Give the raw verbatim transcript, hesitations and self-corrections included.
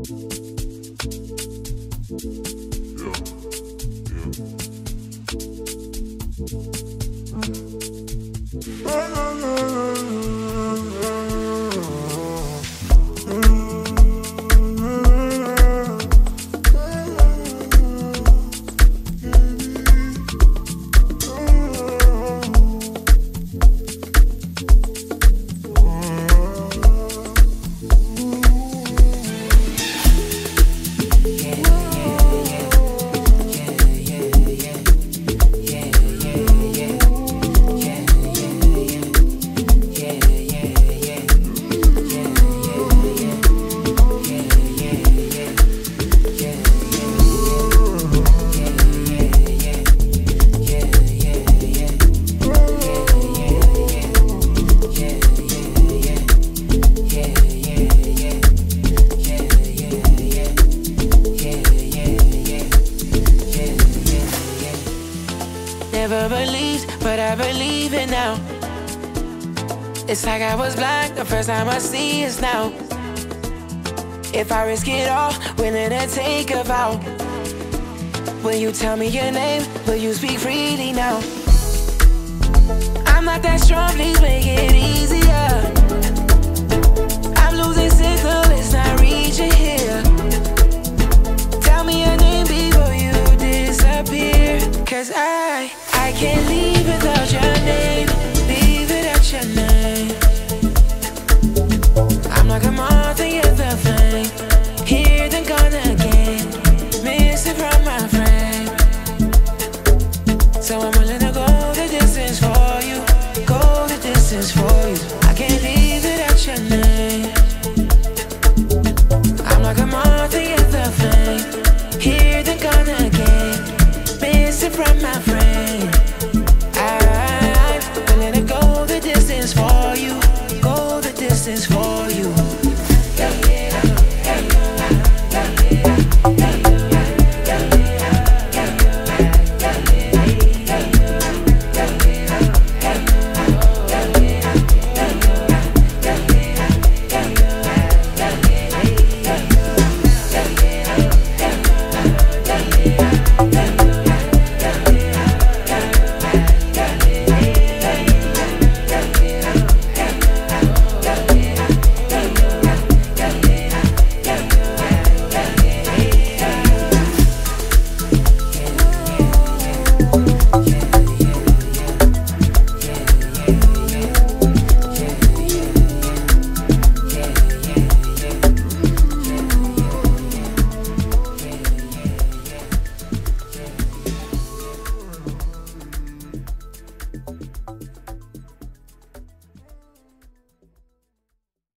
It's like I was blind the first time I see us now. If I risk it all, willing to take a vow. Will you tell me your name? Will you speak freely now? I'm not that strong, please make it easier. I'm losing signal, it's not reaching here. Tell me your name before you disappear. Cause I, I can't leave without your name. Leave without your name. I'm like a moth and you're the flame. Here then gone again. Missing from my frame. So I'm willing to go the distance for you. Go the distance for you. I can't leave without your name. I'm like a moth and you're the flame. Here then gone again. Missing from my frame. I'm willing to go the distance for you. Go the distance for you.